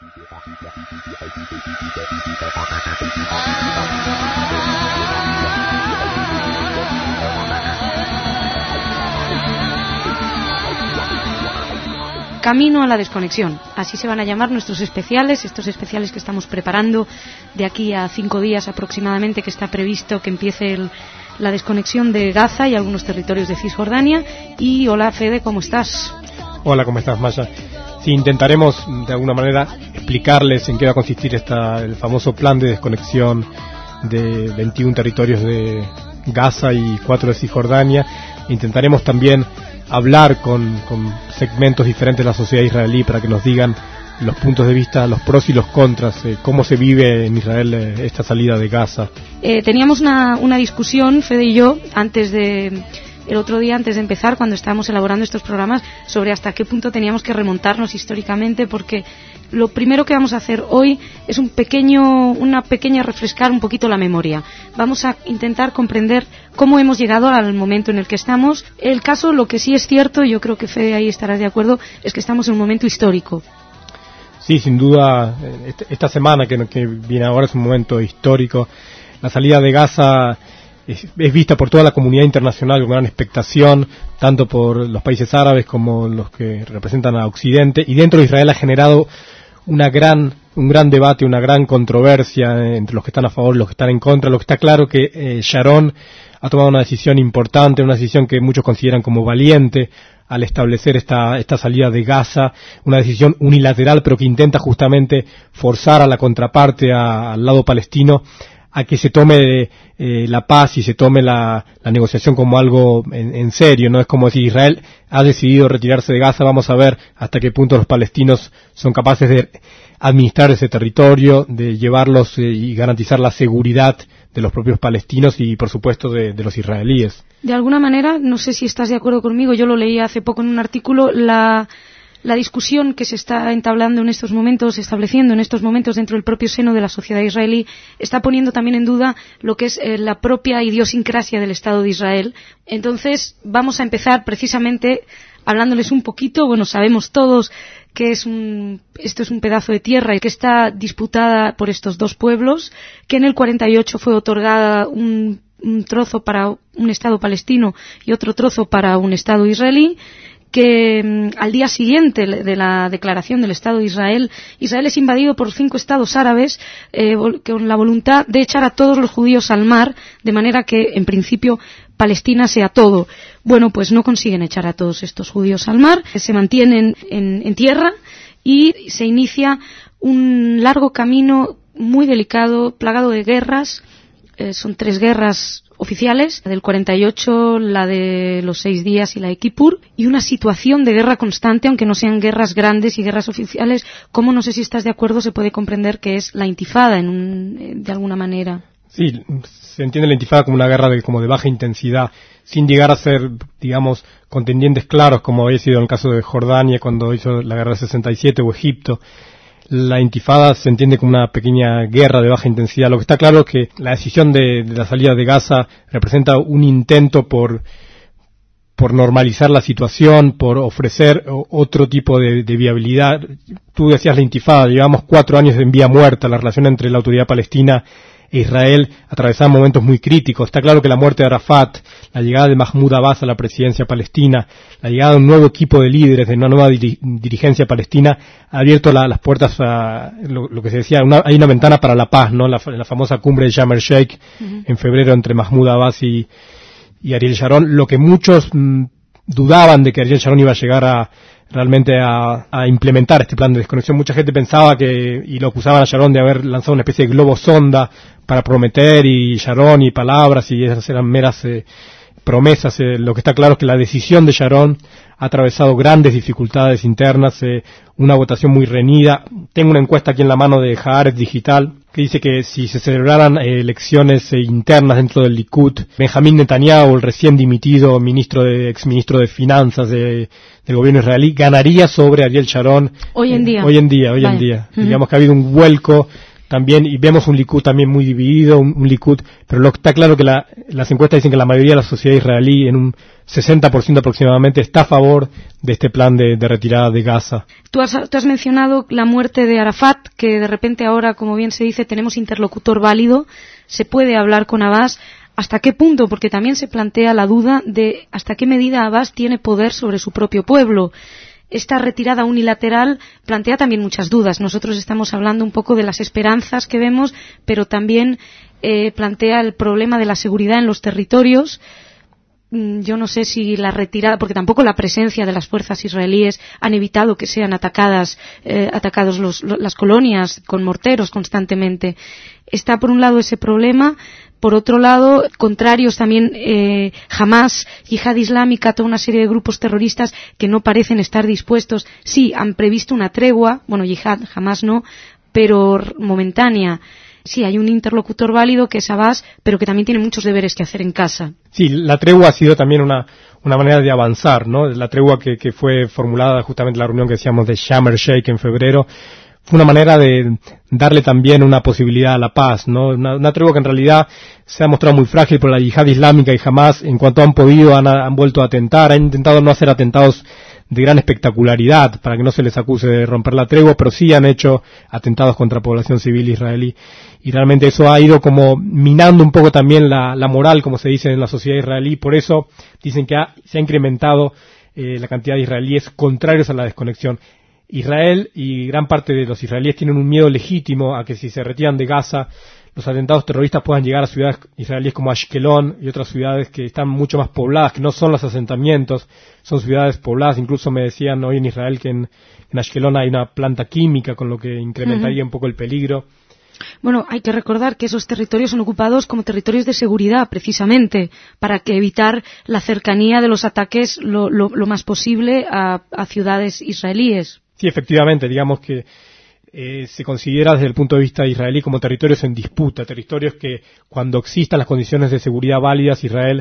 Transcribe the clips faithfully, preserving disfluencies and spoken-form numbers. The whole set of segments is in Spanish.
Camino a la desconexión, así se van a llamar nuestros especiales, estos especiales que estamos preparando de aquí a cinco días aproximadamente, que está previsto que empiece el, la desconexión de Gaza y algunos territorios de Cisjordania. Y hola Fede, ¿cómo estás? Hola, ¿cómo estás, Maya? Sí, intentaremos de alguna manera explicarles en qué va a consistir esta, el famoso plan de desconexión de veintiún territorios de Gaza y cuatro de Cisjordania. Intentaremos también hablar con, con segmentos diferentes de la sociedad israelí para que nos digan los puntos de vista, los pros y los contras, eh, cómo se vive en Israel eh, esta salida de Gaza. Eh, teníamos una, una discusión, Fede y yo, antes de... el otro día, antes de empezar, cuando estábamos elaborando estos programas, sobre hasta qué punto teníamos que remontarnos históricamente, porque lo primero que vamos a hacer hoy es un pequeño, una pequeña refrescar un poquito la memoria. Vamos a intentar comprender cómo hemos llegado al momento en el que estamos. El caso, lo que sí es cierto, y yo creo que Fede ahí estarás de acuerdo, es que estamos en un momento histórico. Sí, sin duda, esta semana que, que viene ahora es un momento histórico. La salida de Gaza es, es vista por toda la comunidad internacional con gran expectación, tanto por los países árabes como los que representan a Occidente, y dentro de Israel ha generado una gran, un gran debate, una gran controversia entre los que están a favor y los que están en contra. Lo que está claro que eh, Sharon ha tomado una decisión importante, una decisión que muchos consideran como valiente al establecer esta, esta salida de Gaza, una decisión unilateral, pero que intenta justamente forzar a la contraparte, a, al lado palestino, a que se tome eh, la paz y se tome la, la negociación como algo en, en serio. No es como si Israel ha decidido retirarse de Gaza, vamos a ver hasta qué punto los palestinos son capaces de administrar ese territorio, de llevarlos eh, y garantizar la seguridad de los propios palestinos y, por supuesto, de, de los israelíes. De alguna manera, no sé si estás de acuerdo conmigo, yo lo leí hace poco en un artículo, la... La discusión que se está entablando en estos momentos, estableciendo en estos momentos dentro del propio seno de la sociedad israelí, está poniendo también en duda lo que es eh, la propia idiosincrasia del Estado de Israel. Entonces, vamos a empezar precisamente hablándoles un poquito. Bueno, sabemos todos que es un, esto es un pedazo de tierra y que está disputada por estos dos pueblos, que en el cuarenta y ocho fue otorgada un, un trozo para un Estado palestino y otro trozo para un Estado israelí, que mmm, al día siguiente de la declaración del Estado de Israel, Israel es invadido por cinco estados árabes eh, con la voluntad de echar a todos los judíos al mar, de manera que, en principio, Palestina sea todo. Bueno, pues no consiguen echar a todos estos judíos al mar, se mantienen en, en tierra y se inicia un largo camino muy delicado, plagado de guerras. Eh, son tres guerras oficiales, la del cuarenta y ocho, la de los seis días y la de Kippur, y una situación de guerra constante, aunque no sean guerras grandes y guerras oficiales, como no sé si estás de acuerdo, se puede comprender que es la intifada en un, de alguna manera. Sí, se entiende la intifada como una guerra de, como de baja intensidad, sin llegar a ser, digamos, contendientes claros, como había sido en el caso de Jordania cuando hizo la guerra de sesenta y siete, o Egipto. La intifada se entiende como una pequeña guerra de baja intensidad. Lo que está claro es que la decisión de, de la salida de Gaza representa un intento por, por normalizar la situación, por ofrecer otro tipo de, de viabilidad. Tú decías la intifada, llevamos cuatro años en vía muerta, la relación entre la autoridad palestina e Israel atravesaba momentos muy críticos. Está claro que la muerte de Arafat, la llegada de Mahmoud Abbas a la presidencia palestina, la llegada de un nuevo equipo de líderes, de una nueva diri- dirigencia palestina, ha abierto la, las puertas a lo, lo que se decía, una, hay una ventana para la paz, ¿no? La, la famosa cumbre de Sharm el Sheikh uh-huh. en febrero entre Mahmoud Abbas y, y Ariel Sharon. Lo que muchos mmm, dudaban de que Ariel Sharon iba a llegar a realmente a, a implementar este plan de desconexión. Mucha gente pensaba que, y lo acusaban a Sharon de haber lanzado una especie de globo sonda para prometer, y Sharon y palabras, y esas eran meras eh, promesas. Eh, lo que está claro es que la decisión de Sharon ha atravesado grandes dificultades internas, eh, una votación muy reñida. Tengo una encuesta aquí en la mano de Haaretz Digital que dice que si se celebraran eh, elecciones eh, internas dentro del Likud, Benjamín Netanyahu, el recién dimitido ministro de, exministro de Finanzas de, del gobierno israelí, ganaría sobre Ariel Sharon hoy en día. Eh, hoy en día, hoy vale. en día. Uh-huh. Digamos que ha habido un vuelco también, y vemos un Likud también muy dividido, un, un Likud, pero lo está claro que la, las encuestas dicen que la mayoría de la sociedad israelí, en un sesenta por ciento aproximadamente, está a favor de este plan de, de retirada de Gaza. Tú has, tú has mencionado la muerte de Arafat, que de repente ahora, como bien se dice, tenemos interlocutor válido, se puede hablar con Abbas. ¿Hasta qué punto? Porque también se plantea la duda de hasta qué medida Abbas tiene poder sobre su propio pueblo. Esta retirada unilateral plantea también muchas dudas. Nosotros estamos hablando un poco de las esperanzas que vemos, pero también eh, plantea el problema de la seguridad en los territorios. Yo no sé si la retirada, porque tampoco la presencia de las fuerzas israelíes han evitado que sean atacadas, eh, atacados los, las colonias con morteros constantemente. Está por un lado ese problema. Por otro lado, contrarios también, eh, Hamas, Yihad Islámica, toda una serie de grupos terroristas que no parecen estar dispuestos. Sí, han previsto una tregua, bueno, Yihad, Hamas no, pero momentánea. Sí, hay un interlocutor válido que es Abbas, pero que también tiene muchos deberes que hacer en casa. Sí, la tregua ha sido también una, una manera de avanzar, ¿no? La tregua que, que fue formulada justamente en la reunión que decíamos de Sharm el Sheikh en febrero, fue una manera de darle también una posibilidad a la paz, ¿no? Una, una tregua que en realidad se ha mostrado muy frágil por la yihad islámica y Hamas, en cuanto han podido, han, han vuelto a atentar, han intentado no hacer atentados de gran espectacularidad para que no se les acuse de romper la tregua, pero sí han hecho atentados contra población civil israelí. Y realmente eso ha ido como minando un poco también la, la moral, como se dice en la sociedad israelí. Por eso dicen que ha, se ha incrementado eh, la cantidad de israelíes contrarios a la desconexión. Israel y gran parte de los israelíes tienen un miedo legítimo a que si se retiran de Gaza, los atentados terroristas puedan llegar a ciudades israelíes como Ashkelon y otras ciudades que están mucho más pobladas, que no son los asentamientos, son ciudades pobladas. Incluso me decían hoy en Israel que en, en Ashkelon hay una planta química, con lo que incrementaría uh-huh. un poco el peligro. Bueno, hay que recordar que esos territorios son ocupados como territorios de seguridad, precisamente, para que evitar la cercanía de los ataques lo, lo, lo más posible a, a ciudades israelíes. Sí, efectivamente, digamos que eh, se considera desde el punto de vista israelí como territorios en disputa, territorios que cuando existan las condiciones de seguridad válidas, Israel,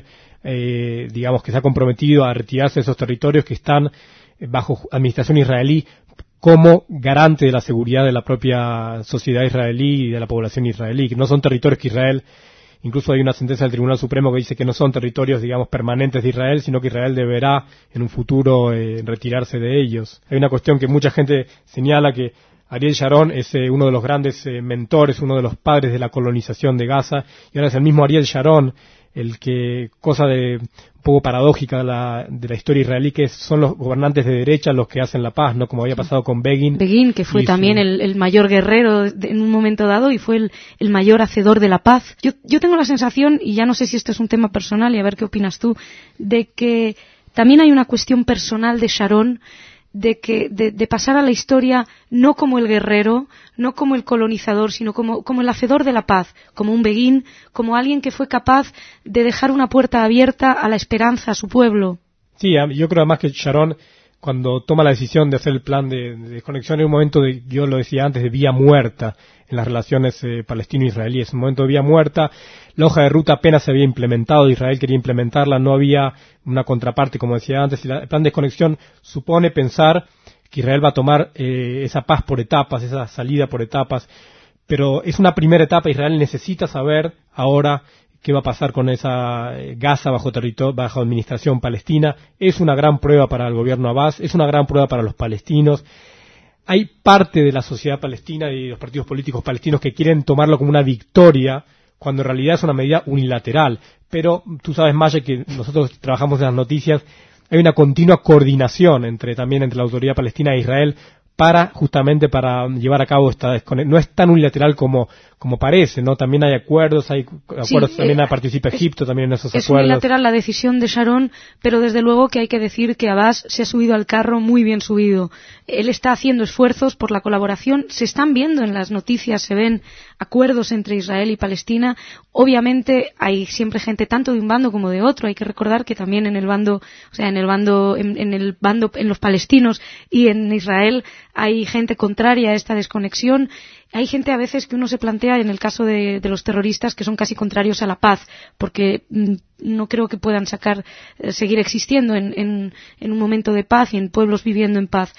eh, digamos que se ha comprometido a retirarse de esos territorios que están bajo administración israelí como garante de la seguridad de la propia sociedad israelí y de la población israelí, que no son territorios que Israel, incluso hay una sentencia del Tribunal Supremo que dice que no son territorios, digamos, permanentes de Israel, sino que Israel deberá en un futuro eh, retirarse de ellos. Hay una cuestión que mucha gente señala, que Ariel Sharon es eh, uno de los grandes eh, mentores, uno de los padres de la colonización de Gaza, y ahora es el mismo Ariel Sharon el que, cosa de un poco paradójica de la, de la historia israelí, que son los gobernantes de derecha los que hacen la paz, ¿no? Como había pasado con Begin. Begin, que fue también su... el, el mayor guerrero de, en un momento dado, y fue el, el mayor hacedor de la paz. Yo, yo tengo la sensación, y ya no sé si esto es un tema personal, y a ver qué opinas tú, de que también hay una cuestión personal de Sharon, de que de, de pasar a la historia no como el guerrero, no como el colonizador, sino como, como el hacedor de la paz, como un Begin, como alguien que fue capaz de dejar una puerta abierta a la esperanza a su pueblo. Sí, yo creo además que Sharon, cuando toma la decisión de hacer el plan de, de desconexión, en un momento de, yo lo decía antes, de vía muerta en las relaciones eh, palestino-israelíes, un momento de vía muerta. La hoja de ruta apenas se había implementado, Israel quería implementarla, no había una contraparte, como decía antes, y la, el plan de desconexión supone pensar que Israel va a tomar eh, esa paz por etapas, esa salida por etapas, pero es una primera etapa. Israel necesita saber ahora qué va a pasar con esa eh, Gaza bajo territorio, bajo administración palestina. Es una gran prueba para el gobierno Abbas, es una gran prueba para los palestinos. Hay parte de la sociedad palestina y los partidos políticos palestinos que quieren tomarlo como una victoria, cuando en realidad es una medida unilateral. Pero tú sabes, Maya, que nosotros trabajamos en las noticias, hay una continua coordinación entre también entre la autoridad palestina e Israel para justamente para llevar a cabo esta desconexión. No es tan unilateral como como parece, ¿no? También hay acuerdos, hay acuerdos, sí, también eh, participa Egipto es, también en esos es acuerdos. Es unilateral la decisión de Sharon, pero desde luego que hay que decir que Abbas se ha subido al carro muy bien subido. Él está haciendo esfuerzos por la colaboración, se están viendo en las noticias, se ven acuerdos entre Israel y Palestina. Obviamente hay siempre gente tanto de un bando como de otro. Hay que recordar que también en el bando, o sea, en el bando, en, en el bando, en los palestinos y en Israel hay gente contraria a esta desconexión. Hay gente a veces que uno se plantea, en el caso de, de los terroristas, que son casi contrarios a la paz, porque mm, no creo que puedan sacar, eh, seguir existiendo en, en, en un momento de paz y en pueblos viviendo en paz.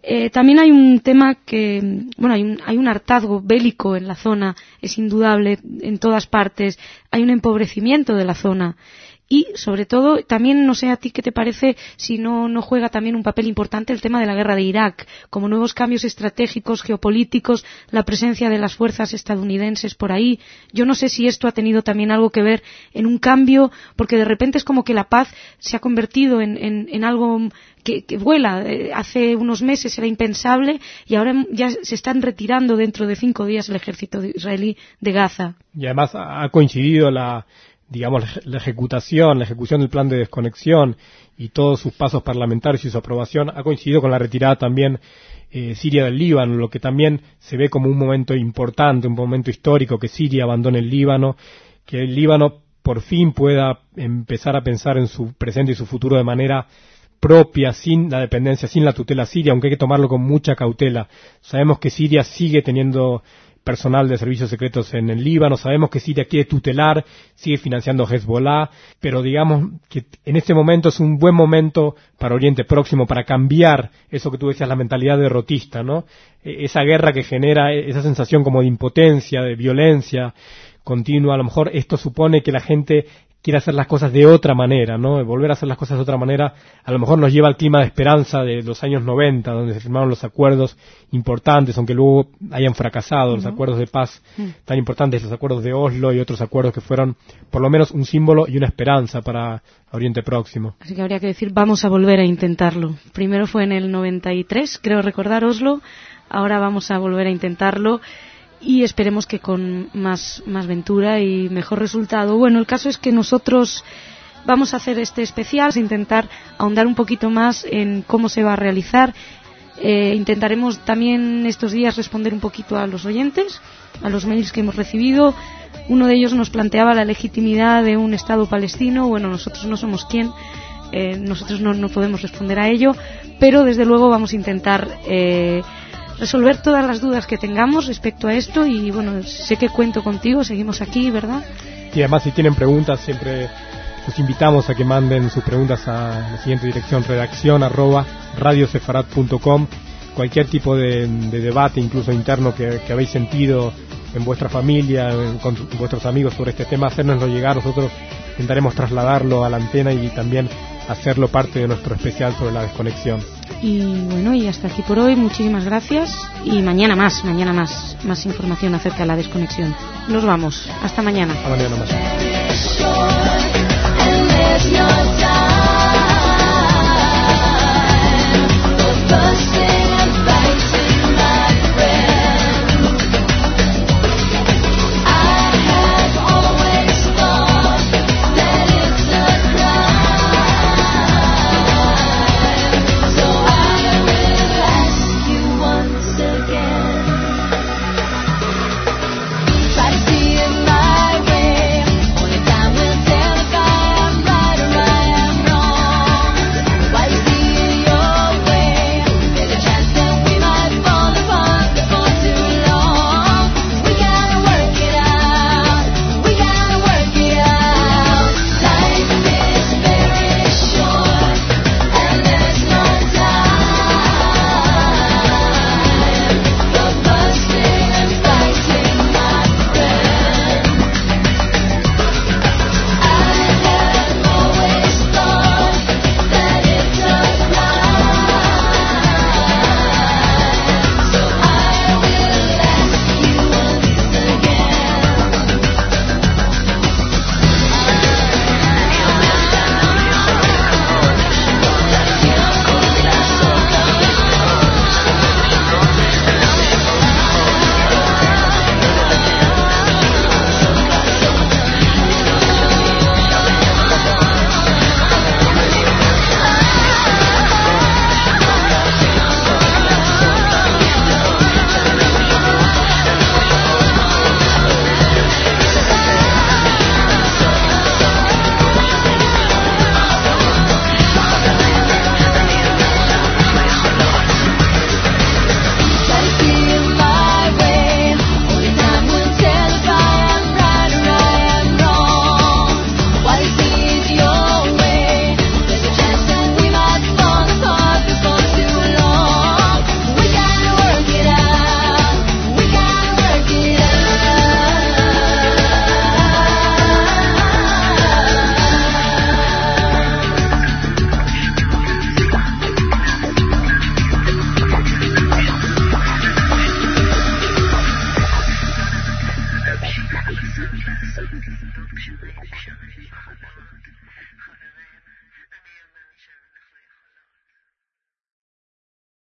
Eh, también hay un tema que, bueno, hay un, hay un hartazgo bélico en la zona, es indudable, en todas partes. Hay un empobrecimiento de la zona. Y, sobre todo, también, no sé a ti qué te parece, si no, no juega también un papel importante el tema de la guerra de Irak, como nuevos cambios estratégicos, geopolíticos, la presencia de las fuerzas estadounidenses por ahí. Yo no sé si esto ha tenido también algo que ver en un cambio, porque de repente es como que la paz se ha convertido en, en, en algo que, que vuela. Eh, hace unos meses era impensable y ahora ya se están retirando dentro de cinco días el ejército israelí de Gaza. Y además ha coincidido la digamos, la ejecutación, la ejecución del plan de desconexión y todos sus pasos parlamentarios y su aprobación ha coincidido con la retirada también eh, Siria del Líbano, lo que también se ve como un momento importante, un momento histórico, que Siria abandone el Líbano, que el Líbano por fin pueda empezar a pensar en su presente y su futuro de manera propia, sin la dependencia, sin la tutela siria, aunque hay que tomarlo con mucha cautela. Sabemos que Siria sigue teniendo personal de servicios secretos en el Líbano, sabemos que Siria quiere tutelar, sigue financiando Hezbollah, pero digamos que en este momento es un buen momento para Oriente Próximo, para cambiar eso que tú decías, la mentalidad derrotista, ¿no? Esa guerra que genera esa sensación como de impotencia, de violencia continua. A lo mejor esto supone que la gente quiere hacer las cosas de otra manera, ¿no? Volver a hacer las cosas de otra manera, a lo mejor nos lleva al clima de esperanza de los años noventa, donde se firmaron los acuerdos importantes, aunque luego hayan fracasado, uh-huh. los acuerdos de paz uh-huh. tan importantes, los acuerdos de Oslo y otros acuerdos que fueron, por lo menos, un símbolo y una esperanza para Oriente Próximo. Así que habría que decir, vamos a volver a intentarlo. Primero fue en el noventa y tres, creo recordar, Oslo, ahora vamos a volver a intentarlo. Y esperemos que con más, más ventura y mejor resultado. Bueno, el caso es que nosotros vamos a hacer este especial, intentar ahondar un poquito más en cómo se va a realizar. Eh, intentaremos también estos días responder un poquito a los oyentes, a los mails que hemos recibido. Uno de ellos nos planteaba la legitimidad de un Estado palestino. Bueno, nosotros no somos quien, eh, nosotros no, no podemos responder a ello, pero desde luego vamos a intentar Eh, resolver todas las dudas que tengamos respecto a esto y bueno, sé que cuento contigo, seguimos aquí, ¿verdad? Y además si tienen preguntas siempre los invitamos a que manden sus preguntas a la siguiente dirección, redacción arroba radiosefarat punto com. Cualquier tipo de, de debate, incluso interno, que, que habéis sentido en vuestra familia, en, con vuestros amigos sobre este tema, hacérnoslo llegar. Nosotros intentaremos trasladarlo a la antena y también hacerlo parte de nuestro especial sobre la desconexión. Y bueno, y hasta aquí por hoy, muchísimas gracias y mañana más, mañana más, más información acerca de la desconexión. Nos vamos, hasta mañana. Hasta mañana más. Right Social population.